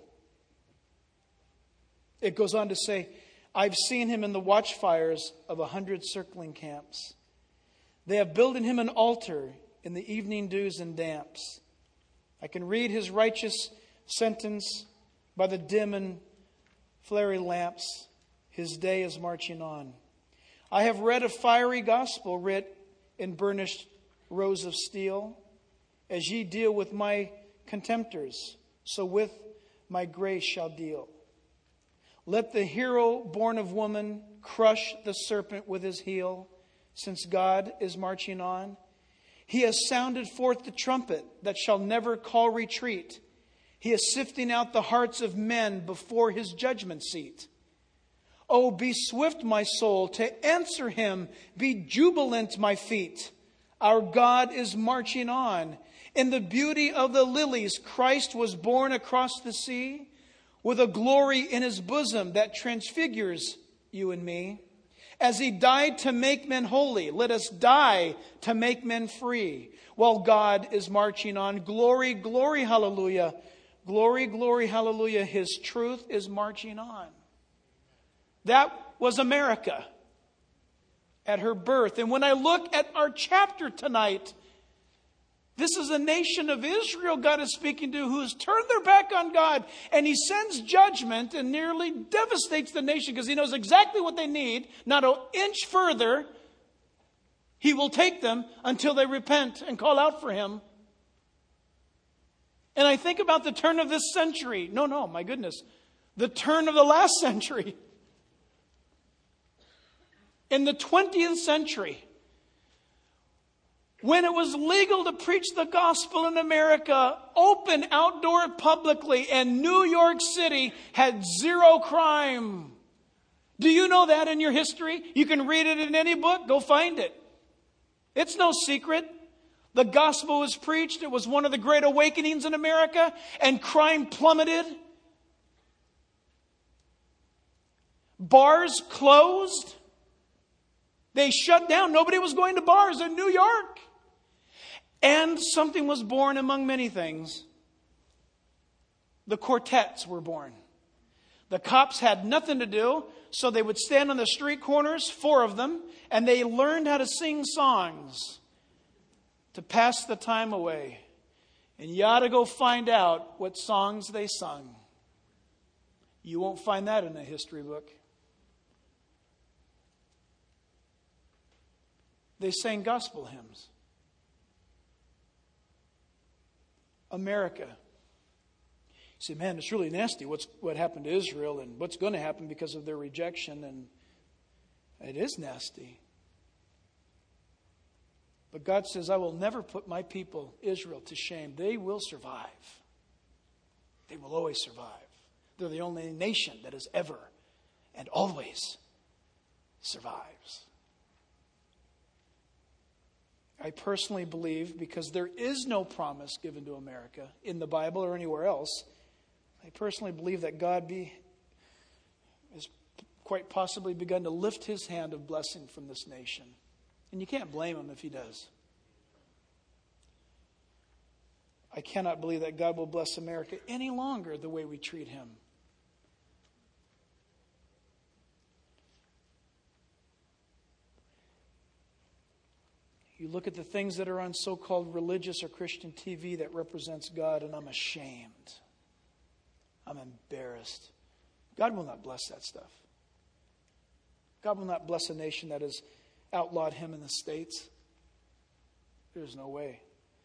It goes on to say, I've seen him in the watchfires of a hundred circling camps. They have built in him an altar in the evening dews and damps. I can read his righteous sentence by the dim and flary lamps. His day is marching on. I have read a fiery gospel writ in burnished rows of steel. As ye deal with my contemptors, so with my grace shall deal. Let the hero born of woman crush the serpent with his heel, since God is marching on. He has sounded forth the trumpet that shall never call retreat. He is sifting out the hearts of men before his judgment seat. Oh, be swift, my soul, to answer him. Be jubilant, my feet. Our God is marching on. In the beauty of the lilies, Christ was born across the sea, with a glory in his bosom that transfigures you and me. As he died to make men holy, let us die to make men free, while God is marching on. Glory, glory, hallelujah. Glory, glory, hallelujah. His truth is marching on. That was America at her birth. And when I look at our chapter tonight, this is a nation of Israel God is speaking to, who has turned their back on God. And he sends judgment and nearly devastates the nation because he knows exactly what they need. Not an inch further, he will take them until they repent and call out for him. And I think about the turn of this century. No, no, my goodness. The turn of the last century. In the twentieth century, when it was legal to preach the gospel in America, open, outdoor, publicly, and New York City had zero crime. Do you know that in your history? You can read it in any book. Go find it. It's no secret. The gospel was preached. It was one of the great awakenings in America, and crime plummeted. Bars closed. They shut down. Nobody was going to bars in New York. And something was born among many things. The quartets were born. The cops had nothing to do, so they would stand on the street corners, four of them, and they learned how to sing songs to pass the time away. And you ought to go find out what songs they sung. You won't find that in a history book. They sang gospel hymns. America. You say, man, it's really nasty what's what happened to Israel and what's going to happen because of their rejection. And it is nasty. But God says, I will never put my people, Israel, to shame. They will survive. They will always survive. They're the only nation that has ever and always survives. I personally believe, because there is no promise given to America in the Bible or anywhere else, I personally believe that God be, has quite possibly begun to lift his hand of blessing from this nation. And you can't blame him if he does. I cannot believe that God will bless America any longer the way we treat him. You look at the things that are on so-called religious or Christian T V that represents God, and I'm ashamed. I'm embarrassed. God will not bless that stuff. God will not bless a nation that has outlawed him in the States. There's no way.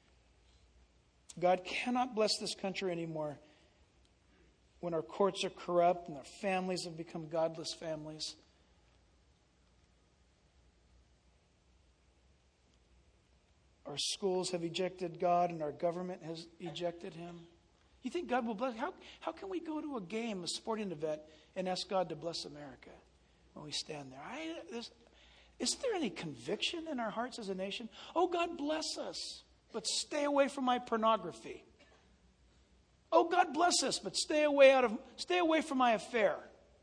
God cannot bless this country anymore when our courts are corrupt and our families have become godless families. Our schools have ejected God and our government has ejected him. You think God will bless? How, how can we go to a game, a sporting event, and ask God to bless America when we stand there? I, this, isn't there any conviction in our hearts as a nation? Oh, God bless us, but stay away from my pornography. Oh, God bless us, but stay away out of stay away from my affair.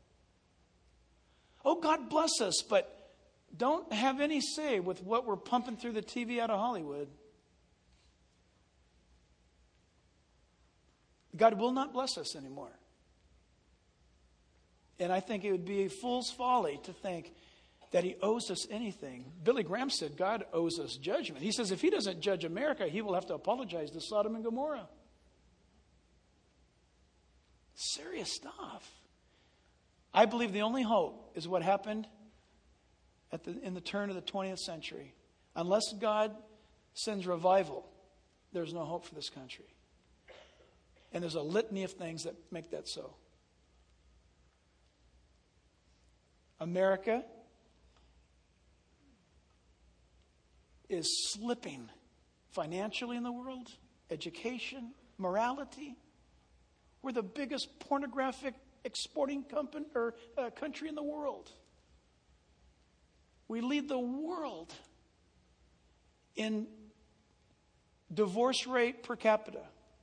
Oh, God bless us, but don't have any say with what we're pumping through the T V out of Hollywood. God will not bless us anymore. And I think it would be a fool's folly to think that he owes us anything. Billy Graham said God owes us judgment. He says if he doesn't judge America, he will have to apologize to Sodom and Gomorrah. Serious stuff. I believe the only hope is what happened at the, in the turn of the twentieth century. Unless God sends revival, there's no hope for this country. And there's a litany of things that make that so. America is slipping financially in the world, education, morality. We're the biggest pornographic exporting company or uh, country in the world. We lead the world in divorce rate per capita.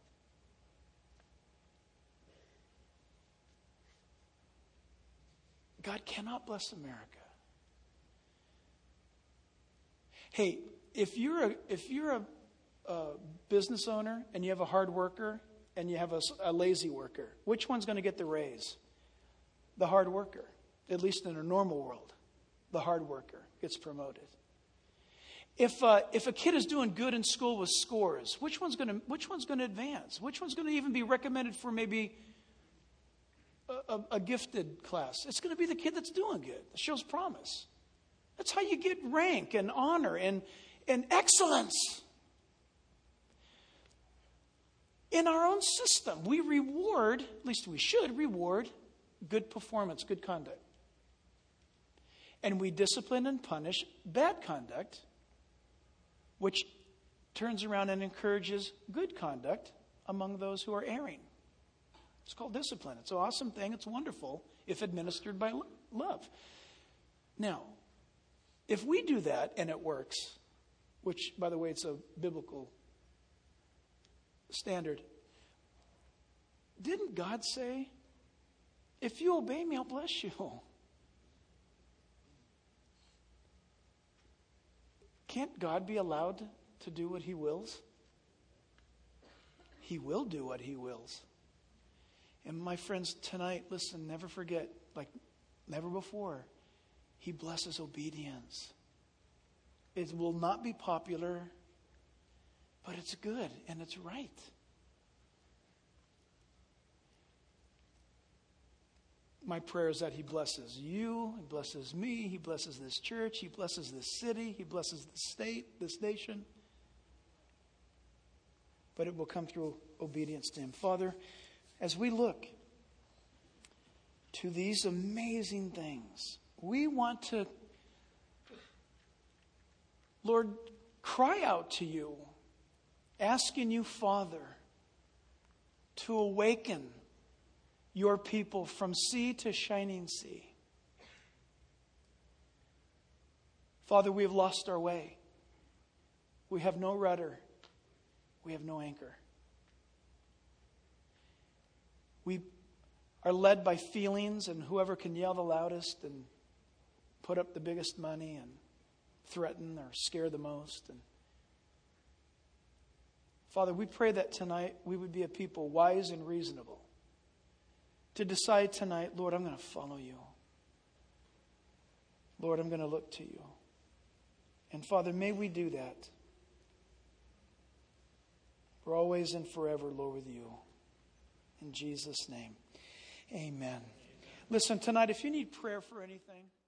God cannot bless America. Hey, if you're a if you're a, a business owner and you have a hard worker and you have a, a lazy worker, which one's going to get the raise? The hard worker, at least in a normal world. The hard worker gets promoted. If uh, if a kid is doing good in school with scores, which one's going to which one's going to advance? Which one's going to even be recommended for maybe a, a, a gifted class? It's going to be the kid that's doing good, that shows promise. That's how you get rank and honor and and excellence. In our own system, we reward, at least we should reward, good performance, good conduct. And we discipline and punish bad conduct, which turns around and encourages good conduct among those who are erring. It's called discipline. It's an awesome thing. It's wonderful if administered by love. Now, if we do that and it works, which, by the way, it's a biblical standard, didn't God say, if you obey me, I'll bless you? Can't God be allowed to do what he wills? He will do what he wills. And my friends, tonight, listen, never forget, like never before, he blesses obedience. It will not be popular, but it's good and it's right. My prayer is that he blesses you, he blesses me, he blesses this church, he blesses this city, he blesses the state, this nation. But it will come through obedience to him. Father, as we look to these amazing things, we want to, Lord, cry out to you, asking you, Father, to awaken your people from sea to shining sea. Father, we have lost our way. We have no rudder. We have no anchor. We are led by feelings and whoever can yell the loudest and put up the biggest money and threaten or scare the most. And Father, we pray that tonight we would be a people wise and reasonable to decide tonight, Lord, I'm going to follow you. Lord, I'm going to look to you. And Father, may we do that. For always and forever, Lord, with you. In Jesus' name, amen. Listen, tonight, if you need prayer for anything,